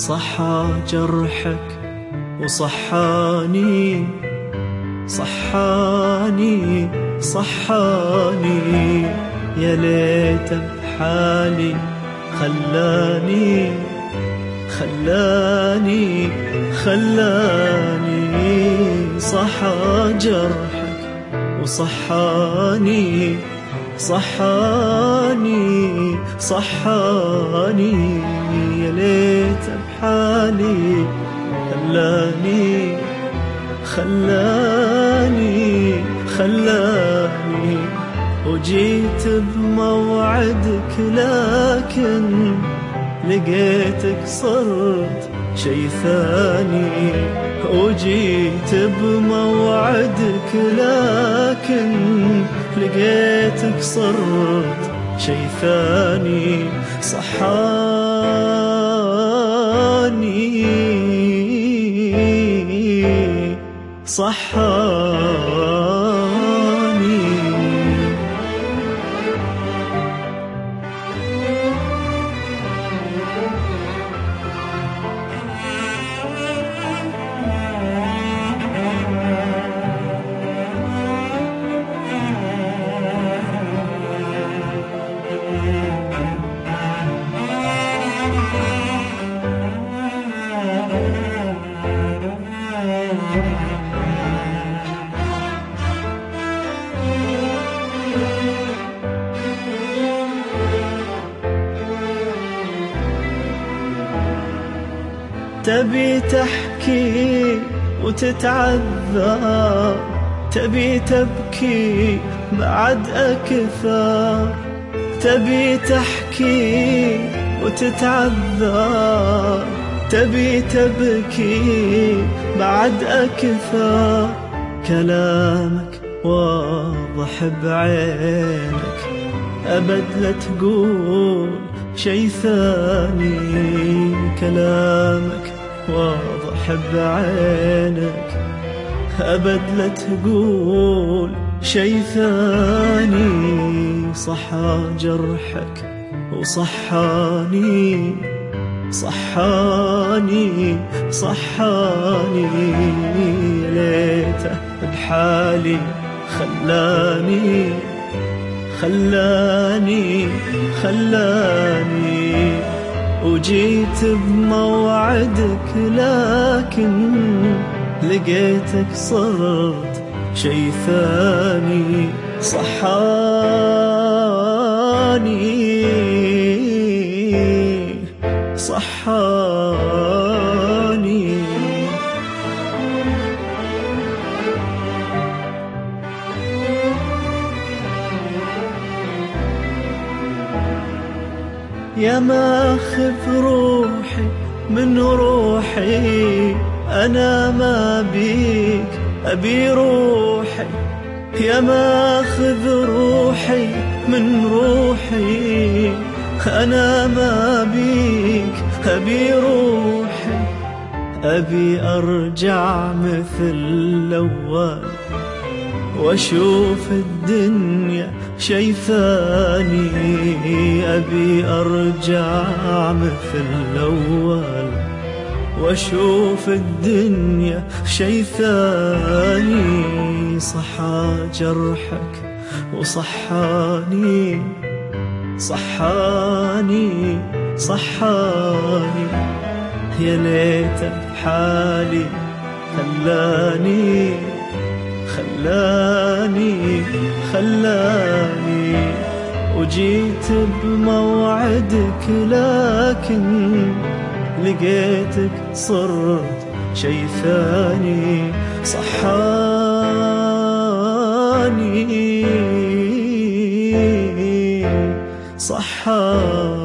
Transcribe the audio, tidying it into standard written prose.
صحى جرحك وصحاني، صحاني صحاني، يا ليت بحالي خلاني خلاني خلاني. صحى جرحك وصحاني، صحاني صحاني، يا ليت بحالي خلاني خلاني خلاني. وجيت بموعدك لكن لقيتك صرت شي ثاني. وجيت بموعدك لكن لقيتك صرت شي ثاني. صحاني صحاني. تبي تحكي وتتعذر، تبي تبكي بعد أكثر. تبي تحكي وتتعذر، تبي تبكي بعد أكثر. كلامك واضح بعينك، أبد لا تقول شي ثاني. كلامك واضح بعينك، أبد لا تقول شي ثاني. صحى جرحك وصحاني، صحاني صحاني، ليته بحالي خلاني خلاني خلاني. وجيت بموعدك لكن لقيتك صرت شي ثاني. صحاني صحاني. يا ماخذ روحي من روحي، أنا ما بيك أبي روحي. يا ماخذ روحي من روحي، أنا ما بيك أبي روحي. أبي أرجع مثل الأول واشوف الدنيا شي ثاني. أبي أرجع مثل الأول واشوف الدنيا شي ثاني. صحى جرحك وصحاني، صحاني صحاني، يا ليت بحالي خلاني خلاني خلاني. وجيت بموعدك لكن لقيتك صرت شي ثاني. صحاني صحاني.